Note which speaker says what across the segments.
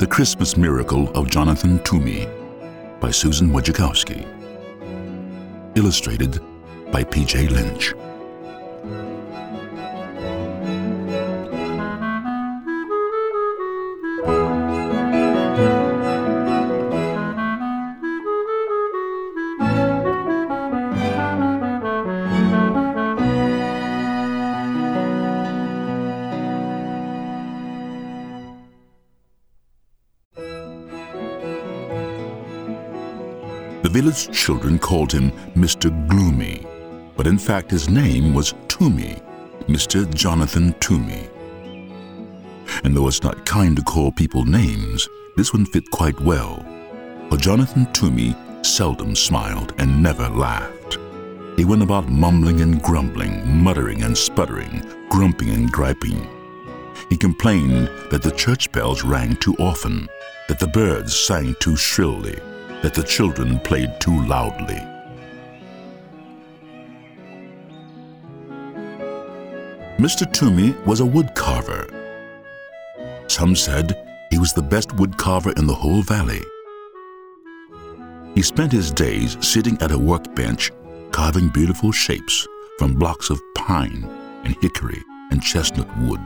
Speaker 1: The Christmas Miracle of Jonathan Toomey by Susan Wojciechowski. Illustrated by P.J. Lynch. The village children called him Mr. Gloomy, but in fact his name was Toomey, Mr. Jonathan Toomey. And though it's not kind to call people names, this one fit quite well, for Jonathan Toomey seldom smiled and never laughed. He went about mumbling and grumbling, muttering and sputtering, grumping and griping. He complained that the church bells rang too often, that the birds sang too shrilly, that the children played too loudly. Mr. Toomey was a woodcarver. Some said he was the best woodcarver in the whole valley. He spent his days sitting at a workbench carving beautiful shapes from blocks of pine and hickory and chestnut wood.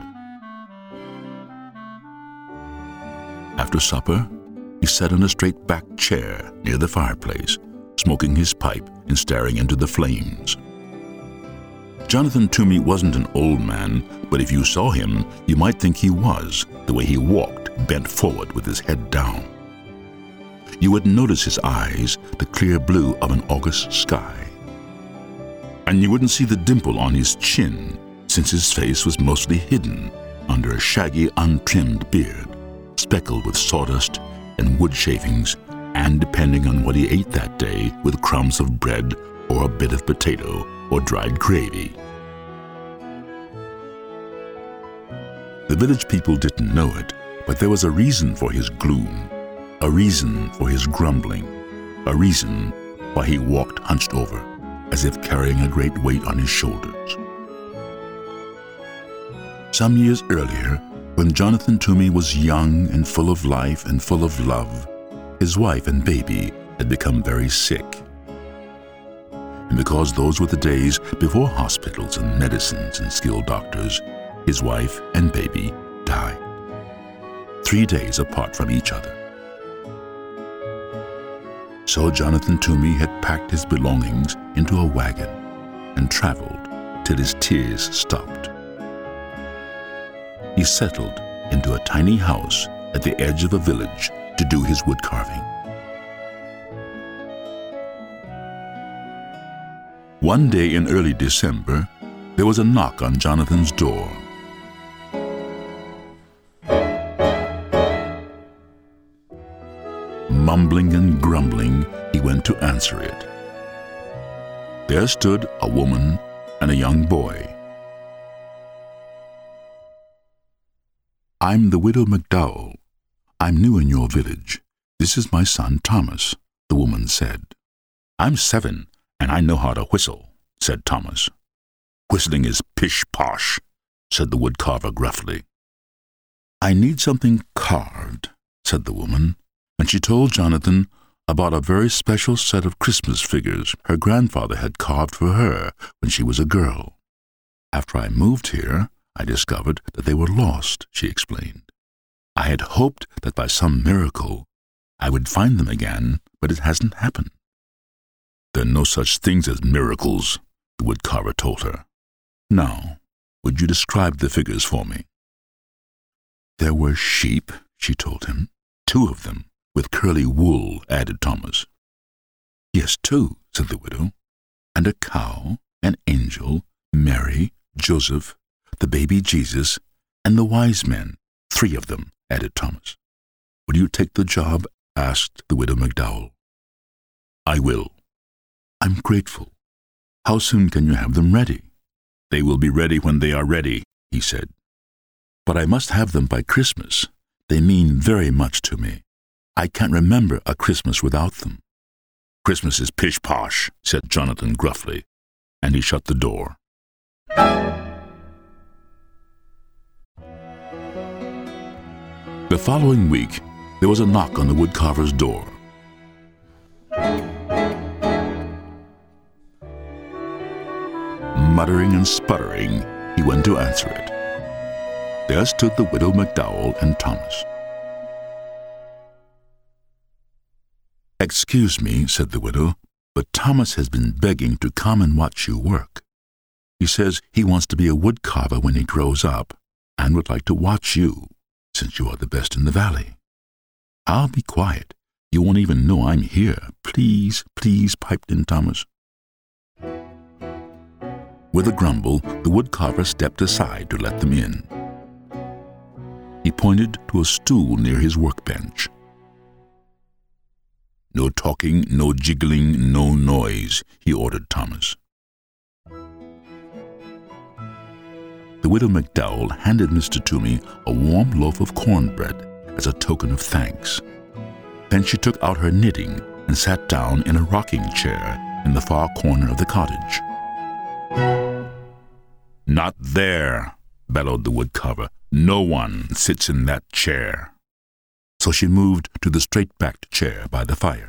Speaker 1: After supper, he sat in a straight-backed chair near the fireplace, smoking his pipe and staring into the flames. Jonathan Toomey wasn't an old man, but if you saw him, you might think he was, the way he walked, bent forward with his head down. You would notice his eyes, the clear blue of an August sky. And you wouldn't see the dimple on his chin, since his face was mostly hidden under a shaggy, untrimmed beard, speckled with sawdust and wood shavings, and depending on what he ate that day, with crumbs of bread or a bit of potato or dried gravy. The village people didn't know it, but there was a reason for his gloom, a reason for his grumbling, a reason why he walked hunched over, as if carrying a great weight on his shoulders. Some years earlier, when Jonathan Toomey was young and full of life and full of love, his wife and baby had become very sick. And because those were the days before hospitals and medicines and skilled doctors, his wife and baby died, 3 days apart from each other. So Jonathan Toomey had packed his belongings into a wagon and traveled till his tears stopped. He settled into a tiny house at the edge of a village to do his wood carving. One day in early December, there was a knock on Jonathan's door. Mumbling and grumbling, he went to answer it. There stood a woman and a young boy. "I'm the widow McDowell. I'm new in your village. This is my son Thomas," the woman said. "I'm 7, and I know how to whistle," said Thomas. "Whistling is pish-posh," said the woodcarver gruffly. "I need something carved," said the woman, and she told Jonathan about a very special set of Christmas figures her grandfather had carved for her when she was a girl. "After I moved here, I discovered that they were lost," she explained. "I had hoped that by some miracle I would find them again, but it hasn't happened." "There are no such things as miracles," the woodcarver told her. "Now, would you describe the figures for me?" "There were sheep," she told him. "2 of them, with curly wool," added Thomas. "Yes, 2, said the widow. "And a cow, an angel, Mary, Joseph, the baby Jesus, and the wise men, 3 of them," added Thomas. "Will you take the job?" asked the widow McDowell. "I will." "I'm grateful. How soon can you have them ready?" "They will be ready when they are ready," he said. "But I must have them by Christmas. They mean very much to me. I can't remember a Christmas without them." "Christmas is pish-posh," said Jonathan gruffly, and he shut the door. The following week, there was a knock on the woodcarver's door. Muttering and sputtering, he went to answer it. There stood the widow McDowell and Thomas. "Excuse me," said the widow, "but Thomas has been begging to come and watch you work. He says he wants to be a woodcarver when he grows up and would like to watch you, since you are the best in the valley." "I'll be quiet. You won't even know I'm here. Please, please," piped in Thomas. With a grumble, the woodcarver stepped aside to let them in. He pointed to a stool near his workbench. "No talking, no jiggling, no noise," he ordered Thomas. The widow McDowell handed Mr. Toomey a warm loaf of cornbread as a token of thanks. Then she took out her knitting and sat down in a rocking chair in the far corner of the cottage. "Not there," bellowed the woodcarver. "No one sits in that chair." So she moved to the straight-backed chair by the fire.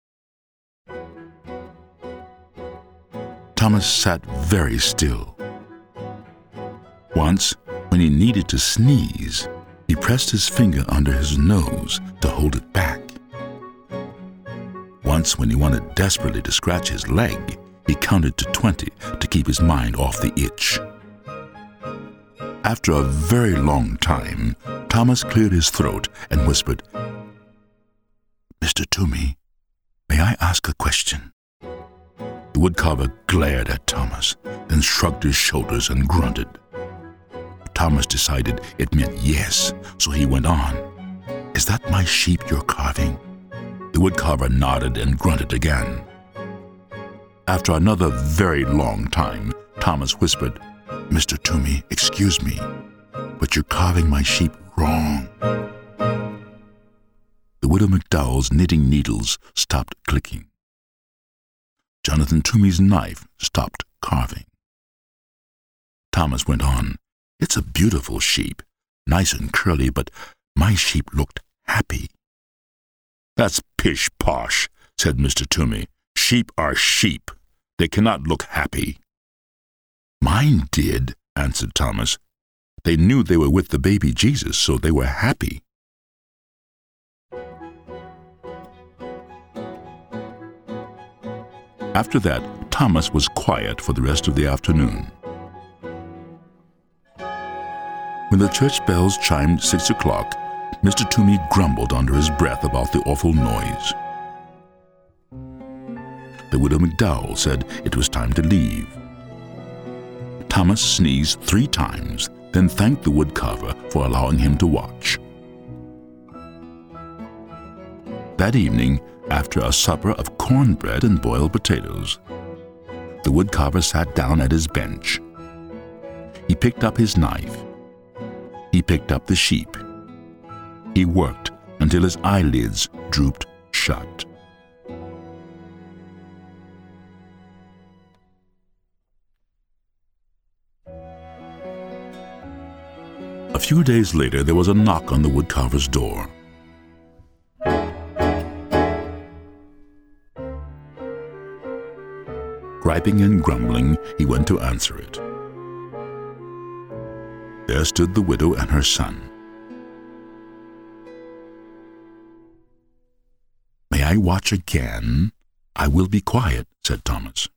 Speaker 1: Thomas sat very still. Once, when he needed to sneeze, he pressed his finger under his nose to hold it back. Once, when he wanted desperately to scratch his leg, he counted to 20 to keep his mind off the itch. After a very long time, Thomas cleared his throat and whispered, "Mr. Toomey, may I ask a question?" The woodcarver glared at Thomas, then shrugged his shoulders and grunted. Thomas decided it meant yes, so he went on. "Is that my sheep you're carving?" The woodcarver nodded and grunted again. After another very long time, Thomas whispered, "Mr. Toomey, excuse me, but you're carving my sheep wrong." The widow McDowell's knitting needles stopped clicking. Jonathan Toomey's knife stopped carving. Thomas went on, "It's a beautiful sheep, nice and curly, but my sheep looked happy." "That's pish-posh," said Mr. Toomey. "Sheep are sheep. They cannot look happy." "Mine did," answered Thomas. "They knew they were with the baby Jesus, so they were happy." After that, Thomas was quiet for the rest of the afternoon. When the church bells chimed 6 o'clock, Mr. Toomey grumbled under his breath about the awful noise. The widow McDowell said it was time to leave. Thomas sneezed 3 times, then thanked the woodcarver for allowing him to watch. That evening, after a supper of cornbread and boiled potatoes, the woodcarver sat down at his bench. He picked up his knife. He picked up the sheep. He worked until his eyelids drooped shut. A few days later, there was a knock on the woodcarver's door. Griping and grumbling, he went to answer it. There stood the widow and her son. "May I watch again? I will be quiet," said Thomas.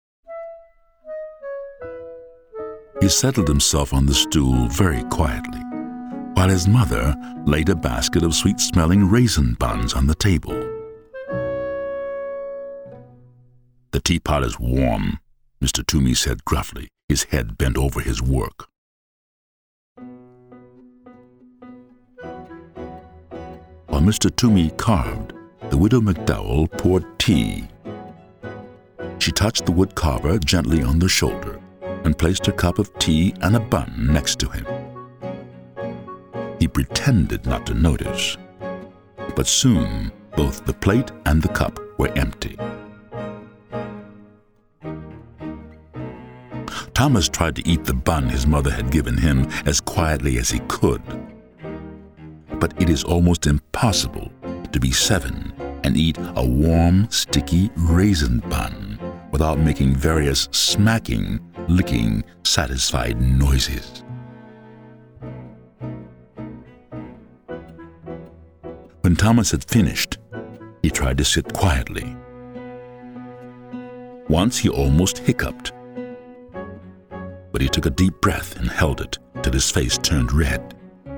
Speaker 1: He settled himself on the stool very quietly, while his mother laid a basket of sweet-smelling raisin buns on the table. "The teapot is warm," Mr. Toomey said gruffly, his head bent over his work. While Mr. Toomey carved, the widow McDowell poured tea. She touched the woodcarver gently on the shoulder and placed a cup of tea and a bun next to him. He pretended not to notice, but soon both the plate and the cup were empty. Thomas tried to eat the bun his mother had given him as quietly as he could. but it is almost impossible to be 7 and eat a warm, sticky raisin bun without making various smacking, licking, satisfied noises. When Thomas had finished, he tried to sit quietly. Once he almost hiccuped, but he took a deep breath and held it till his face turned red.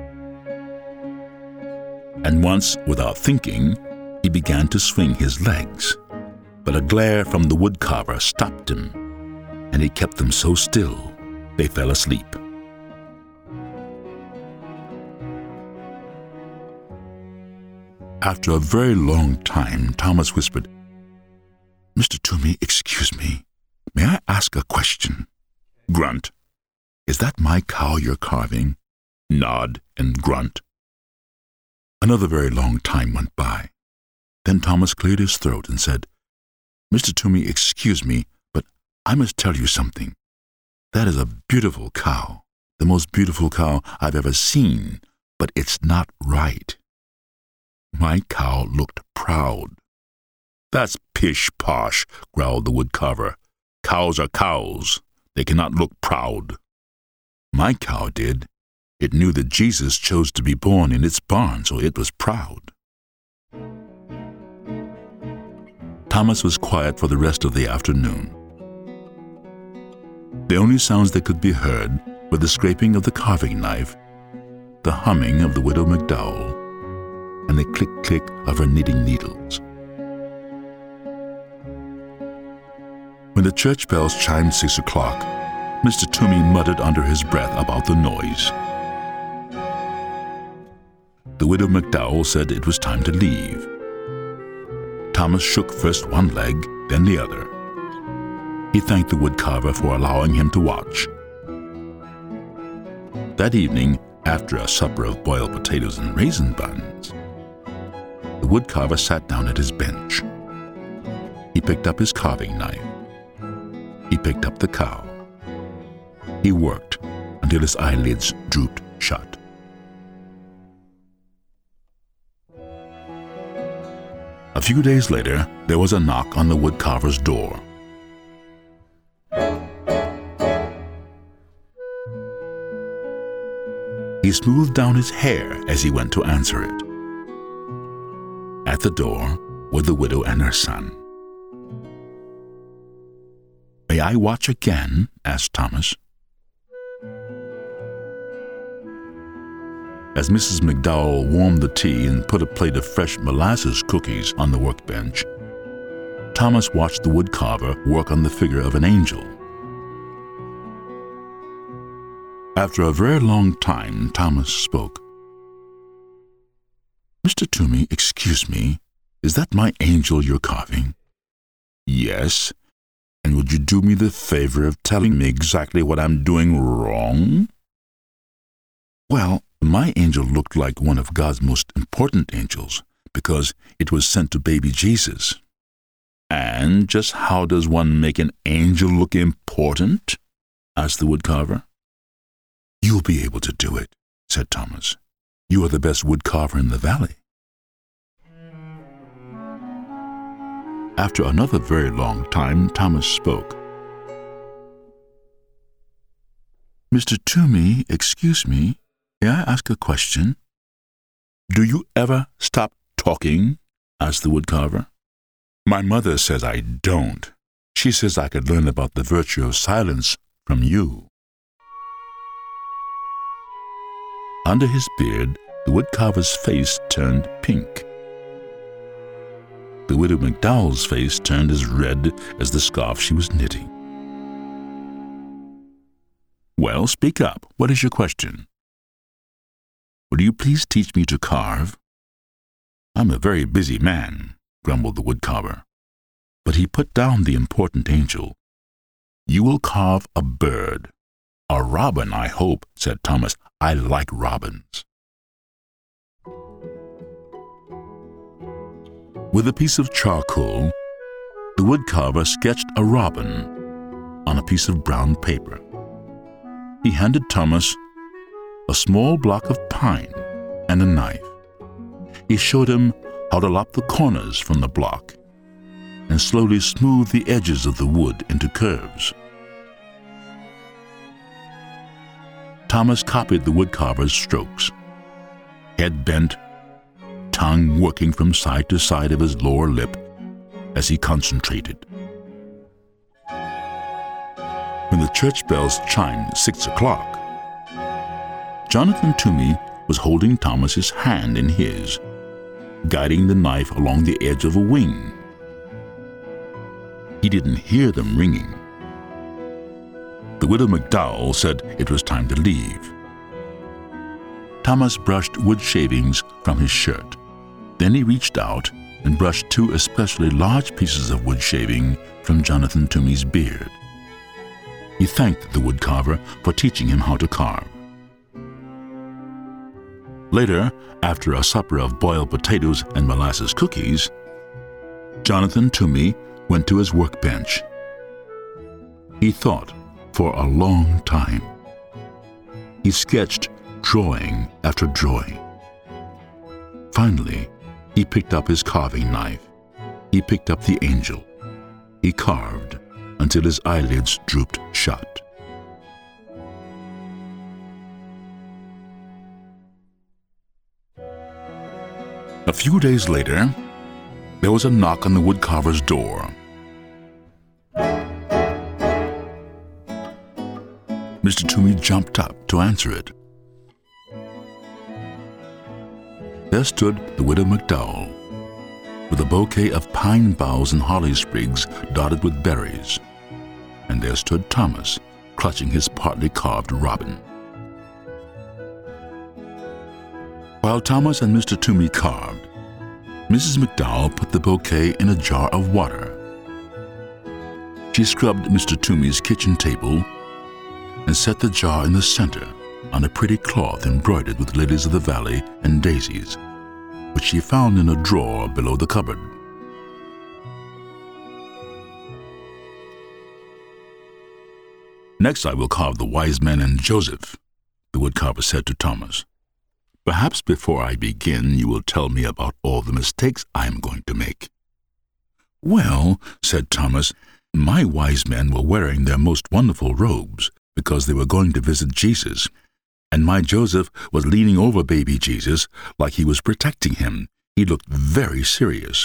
Speaker 1: And once, without thinking, he began to swing his legs, but a glare from the woodcarver stopped him, and he kept them so still they fell asleep. After a very long time, Thomas whispered, "Mr. Toomey, excuse me. May I ask a question?" Grunt. "Is that my cow you're carving?" Nod and grunt. Another very long time went by. Then Thomas cleared his throat and said, "Mr. Toomey, excuse me, but I must tell you something. That is a beautiful cow, the most beautiful cow I've ever seen, but it's not right." My cow looked proud. "That's pish-posh," growled the woodcarver. "Cows are cows. They cannot look proud." "My cow did. It knew that Jesus chose to be born in its barn, so it was proud." Thomas was quiet for the rest of the afternoon. The only sounds that could be heard were the scraping of the carving knife, the humming of the widow McDowell, and the click-click of her knitting needles. When the church bells chimed 6 o'clock, Mr. Toomey muttered under his breath about the noise. The widow McDowell said it was time to leave. Thomas shook first one leg, then the other. He thanked the woodcarver for allowing him to watch. That evening, after a supper of boiled potatoes and raisin buns, the woodcarver sat down at his bench. He picked up his carving knife. He picked up the cow. He worked until his eyelids drooped shut. A few days later, there was a knock on the woodcarver's door. He smoothed down his hair as he went to answer it. At the door were the widow and her son. "May I watch again?" asked Thomas. As Mrs. McDowell warmed the tea and put a plate of fresh molasses cookies on the workbench, Thomas watched the woodcarver work on the figure of an angel. After a very long time, Thomas spoke. "Mr. Toomey, excuse me, is that my angel you're carving?" "Yes. And would you do me the favor of telling me exactly what I'm doing wrong?" "Well, my angel looked like one of God's most important angels because it was sent to baby Jesus." "And just how does one make an angel look important?" asked the woodcarver. "You'll be able to do it," said Thomas. "You are the best woodcarver in the valley." After another very long time, Thomas spoke. "Mr. Toomey, excuse me, may I ask a question?" "Do you ever stop talking?" asked the woodcarver. "My mother says I don't. She says I could learn about the virtue of silence from you." Under his beard, the woodcarver's face turned pink. The widow McDowell's face turned as red as the scarf she was knitting. "Well, speak up. What is your question?" "Will you please teach me to carve?" "I'm a very busy man," grumbled the woodcarver. But he put down the important angel. "You will carve a bird." "A robin, I hope," said Thomas. "I like robins." With a piece of charcoal, the woodcarver sketched a robin on a piece of brown paper. He handed Thomas a small block of pine and a knife. He showed him how to lop the corners from the block and slowly smooth the edges of the wood into curves. Thomas copied the woodcarver's strokes, head bent, tongue working from side to side of his lower lip as he concentrated. When the church bells chimed 6 o'clock, Jonathan Toomey was holding Thomas's hand in his, guiding the knife along the edge of a wing. He didn't hear them ringing. The widow McDowell said it was time to leave. Thomas brushed wood shavings from his shirt. Then he reached out and brushed 2 especially large pieces of wood shaving from Jonathan Toomey's beard. He thanked the woodcarver for teaching him how to carve. Later, after a supper of boiled potatoes and molasses cookies, Jonathan Toomey went to his workbench. He thought for a long time. He sketched drawing after drawing. Finally, he picked up his carving knife. He picked up the angel. He carved until his eyelids drooped shut. A few days later, there was a knock on the woodcarver's door. Mr. Toomey jumped up to answer it. There stood the widow McDowell, with a bouquet of pine boughs and holly sprigs dotted with berries. And there stood Thomas, clutching his partly carved robin. While Thomas and Mr. Toomey carved, Mrs. McDowell put the bouquet in a jar of water. She scrubbed Mr. Toomey's kitchen table and set the jar in the center on a pretty cloth embroidered with lilies of the valley and daisies, which she found in a drawer below the cupboard. "Next I will carve the wise men and Joseph," the woodcarver said to Thomas. "Perhaps before I begin you will tell me about all the mistakes I am going to make." "Well," said Thomas, "my wise men were wearing their most wonderful robes because they were going to visit Jesus, and my Joseph was leaning over baby Jesus like he was protecting him. He looked very serious."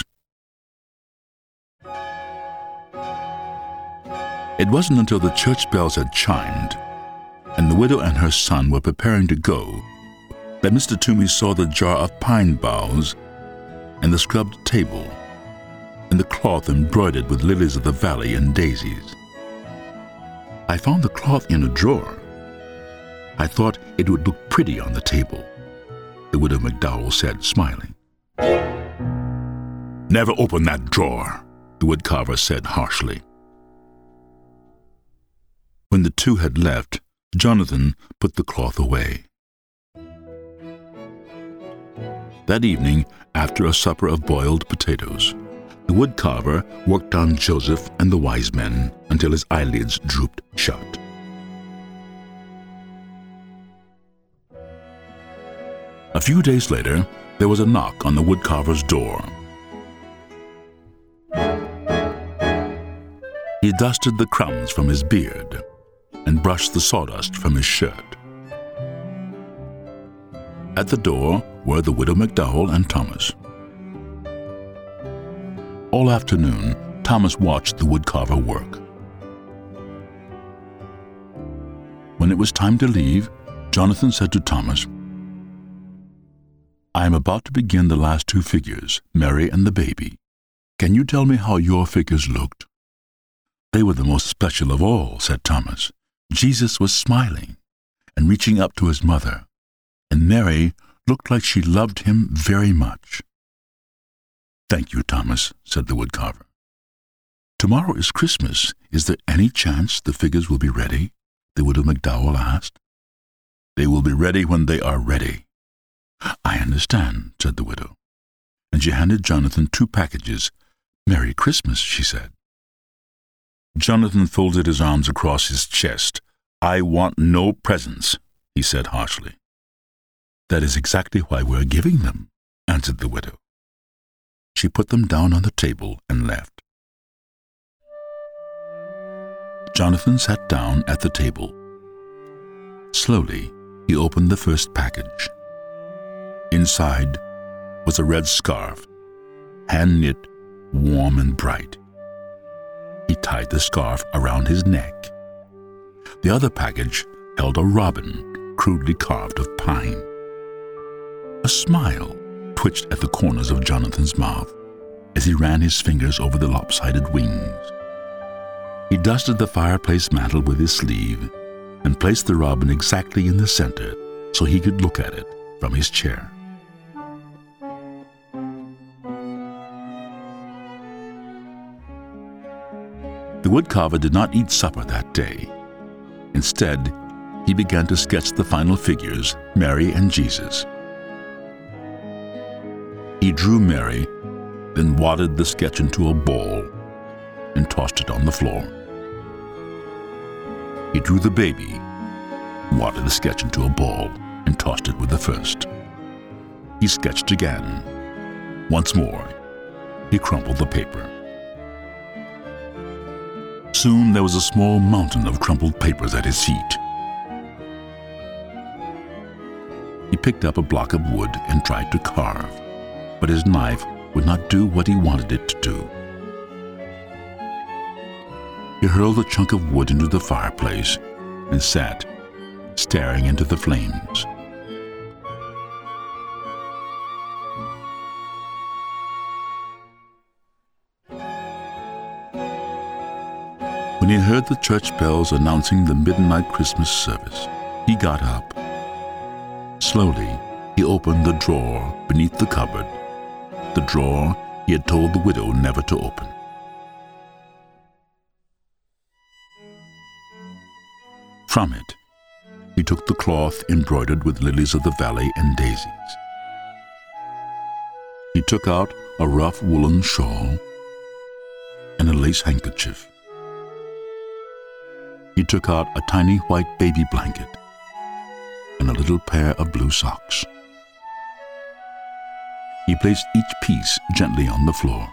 Speaker 1: It wasn't until the church bells had chimed and the widow and her son were preparing to go that Mr. Toomey saw the jar of pine boughs and the scrubbed table and the cloth embroidered with lilies of the valley and daisies. "I found the cloth in a drawer. I thought it would look pretty on the table," the widow McDowell said, smiling. "Never open that drawer," the woodcarver said harshly. When the two had left, Jonathan put the cloth away. That evening, after a supper of boiled potatoes, the woodcarver worked on Joseph and the wise men until his eyelids drooped shut. A few days later, there was a knock on the woodcarver's door. He dusted the crumbs from his beard and brushed the sawdust from his shirt. At the door were the widow McDowell and Thomas. All afternoon, Thomas watched the woodcarver work. When it was time to leave, Jonathan said to Thomas, "I am about to begin the last 2 figures, Mary and the baby. Can you tell me how your figures looked?" "They were the most special of all," said Thomas. "Jesus was smiling and reaching up to his mother, and Mary looked like she loved him very much." "Thank you, Thomas," said the woodcarver. "Tomorrow is Christmas. Is there any chance the figures will be ready?" the widow McDowell asked. "They will be ready when they are ready." "I understand," said the widow, and she handed Jonathan 2 packages. "Merry Christmas," she said. Jonathan folded his arms across his chest. "I want no presents," he said harshly. "That is exactly why we're giving them," answered the widow. She put them down on the table and left. Jonathan sat down at the table. Slowly, he opened the first package. Inside was a red scarf, hand-knit, warm and bright. He tied the scarf around his neck. The other package held a robin crudely carved of pine. A smile twitched at the corners of Jonathan's mouth as he ran his fingers over the lopsided wings. He dusted the fireplace mantel with his sleeve and placed the robin exactly in the center so he could look at it from his chair. The woodcarver did not eat supper that day. Instead, he began to sketch the final figures, Mary and Jesus. He drew Mary, then wadded the sketch into a ball and tossed it on the floor. He drew the baby, wadded the sketch into a ball and tossed it with the first. He sketched again. Once more, he crumpled the paper. Soon there was a small mountain of crumpled papers at his feet. He picked up a block of wood and tried to carve, but his knife would not do what he wanted it to do. He hurled a chunk of wood into the fireplace and sat, staring into the flames. When he heard the church bells announcing the midnight Christmas service, he got up. Slowly, he opened the drawer beneath the cupboard, the drawer he had told the widow never to open. From it, he took the cloth embroidered with lilies of the valley and daisies. He took out a rough woolen shawl and a lace handkerchief. He took out a tiny white baby blanket and a little pair of blue socks. He placed each piece gently on the floor.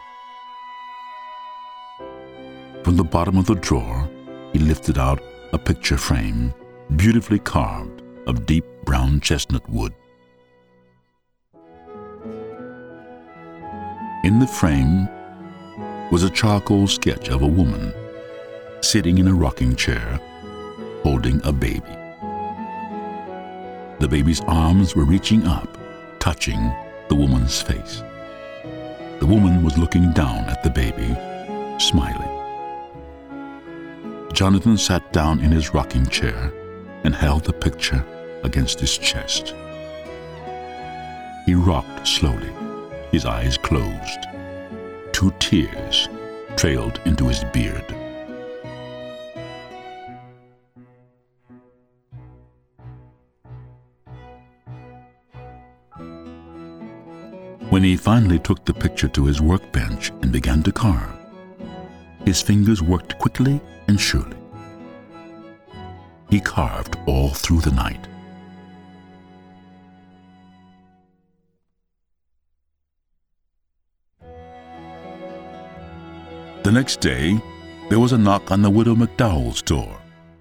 Speaker 1: From the bottom of the drawer, he lifted out a picture frame beautifully carved of deep brown chestnut wood. In the frame was a charcoal sketch of a woman sitting in a rocking chair, holding a baby. The baby's arms were reaching up, touching the woman's face. The woman was looking down at the baby, smiling. Jonathan sat down in his rocking chair and held the picture against his chest. He rocked slowly, his eyes closed. 2 tears trailed into his beard. When he finally took the picture to his workbench and began to carve, his fingers worked quickly and surely. He carved all through the night. The next day, there was a knock on the widow McDowell's door.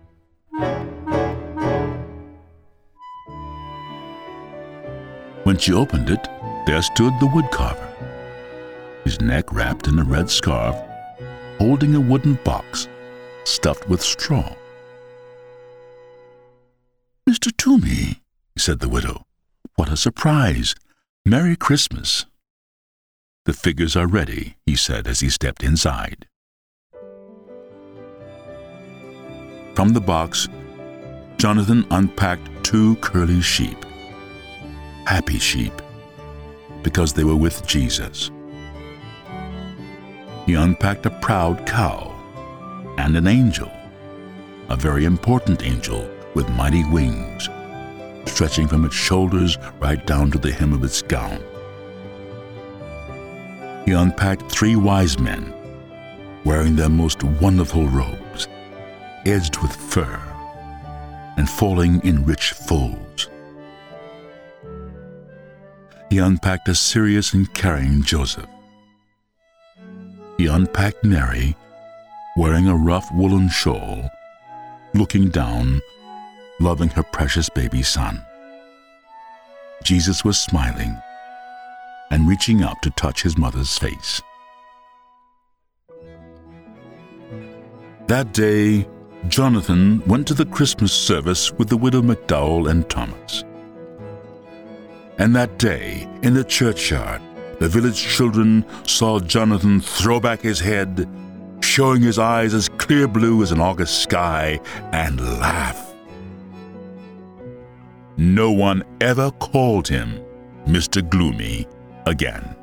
Speaker 1: When she opened it, there stood the woodcarver, his neck wrapped in a red scarf, holding a wooden box stuffed with straw. "Mr. Toomey," said the widow, "what a surprise! Merry Christmas." "The figures are ready," he said as he stepped inside. From the box, Jonathan unpacked 2 curly sheep, happy sheep, because they were with Jesus. He unpacked a proud cow and an angel, a very important angel with mighty wings, stretching from its shoulders right down to the hem of its gown. He unpacked 3 wise men, wearing their most wonderful robes, edged with fur and falling in rich folds. he unpacked a serious and caring Joseph. He unpacked Mary, wearing a rough woolen shawl, looking down, loving her precious baby son. Jesus was smiling and reaching up to touch his mother's face. That day, Jonathan went to the Christmas service with the widow McDowell and Thomas. And that day, in the churchyard, the village children saw Jonathan throw back his head, showing his eyes as clear blue as an August sky, and laugh. No one ever called him Mr. Gloomy again.